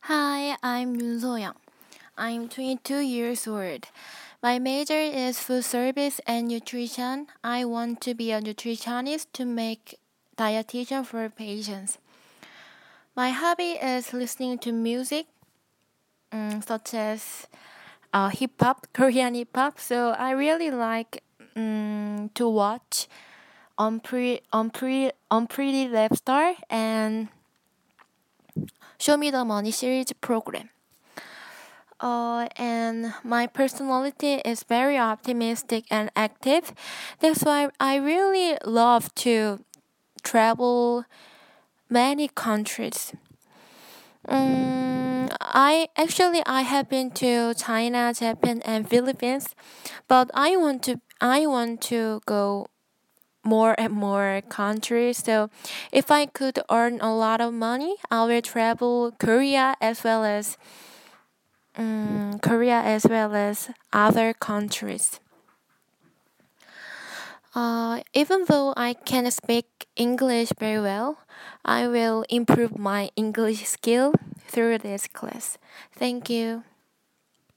Hi, I'm Yoon So-young. I'm 22 years old. My major is food service and nutrition. I want to be a nutritionist to make dietitian for patients. My hobby is listening to music, such as hip hop, Korean hip hop. So I really like to watch on Pretty Lab Star and Show Me the Money series program. And my personality is very optimistic and active. That's why I really love to travel many countries. I have been to China, Japan, and Philippines, but I want to go more and more countries. So if I could earn a lot of money, I will travel Korea as well as other countries. Even though I can speak English very well, I will improve my English skill through this class. Thank you.